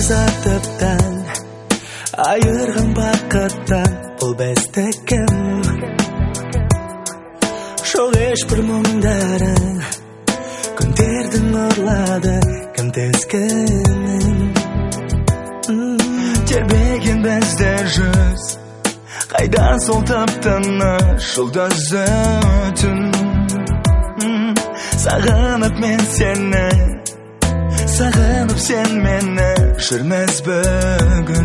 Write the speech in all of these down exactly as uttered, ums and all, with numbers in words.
затыптан айырған бақыттан бұл бәстікім жоқ ешбір мұңдарың күндердің ұрлады кім тізгінін тербеген бізді жүз қайдан сол тып-тыныш жұлдыз түн сағынып мен сені сағынып сен мені жүрміз бүгін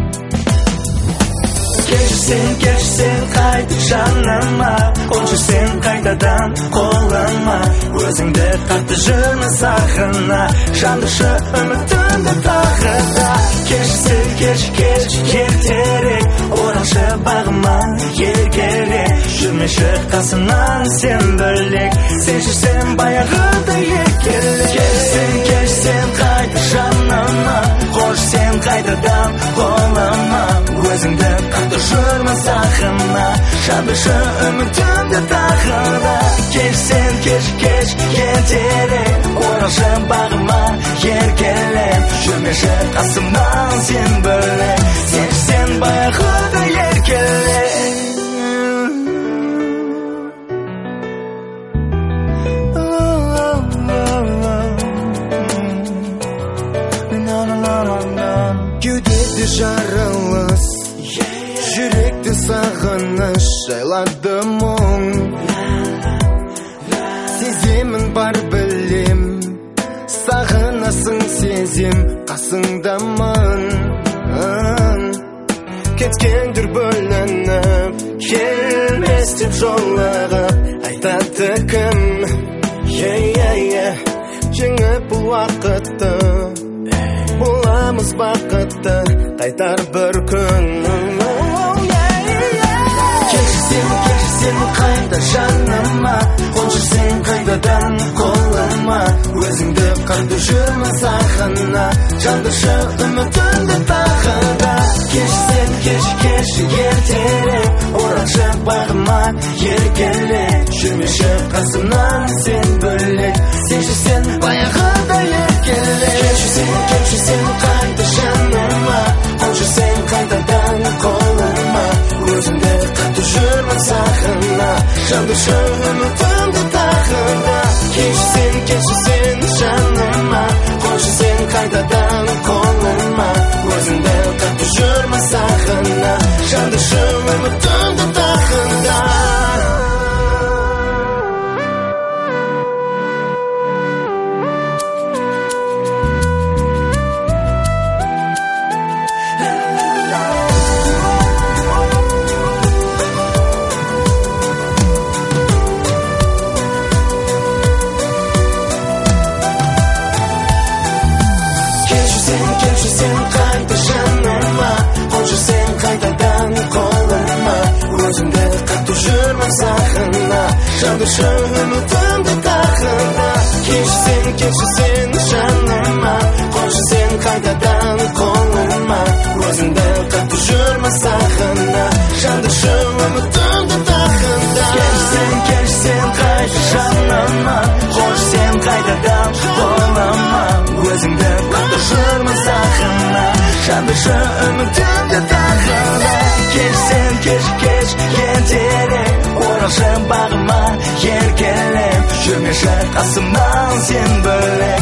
кешсең кешсең қайт жаныма қол жүрсең қайтадан қолыма өзіңді қатты жүрмін сағына жандышы үмітімді тағы да кешсең кеш кеш ертерек оралшы бағыма еркелік жүрмеші қасымнан сен бөлек сен жүрсең баяғыдай еркелік кешсең кешсең қайт жаныма қол жүрсең қайтадан қолыма өзіңді қатты жүрмін сағына жандышы үмітімді тағы да кешсең кеш кеш ертерек оралшы бағыма еркелік жүрмеші қасымнан сен бөлек сен жүрсең баяғыдай еркелік кеудеде жарылыс жүректі сағыныш жайлады мұң сеземін бар білем сағынасың сезем қасыңдамын кеткендер бөлініп келмес деп жолығып айтады кім жеңіп бұл уақытты боламыз бақытты қайтар бір күн кешсең кешсең қайта жаныма қол жүрсең қайтадан қолыма өзіңді қатты жүрмін сағына жандышы үмітімді тағы да кешсең кеш кеш ертерек оралшы бағыма еркелік жүрмеші қасымнан сен бөлек сен жүрсең баяғыдай еркелік кешсең кешсең қайта жаныма қол жүрсең қайтадан қолыма өзіңді қатты жүрмін сағына жандышы үмітімді тағы да кешсең кешсең жаныма қол жүрсең қайтадан қолыма өзіңді қатты жүрмін сағына жандышы үмітімді тағы да жандышы үмітімді тағы да кешсең кешсең жаныма қол жүрсең қайтадан қолыма өзіңді қатты жүрмін сағына жандышы үмітімді тағы да кешсең кешсең қайта жаныма қол жүрсең қайтадан қолыма өзіңді қатты жүрмін сағына жандышы үмітімді тағы да кешсең кеш кеш ертерек оралшы бағыма еркелік жүрмеші қасымнан сен бөлек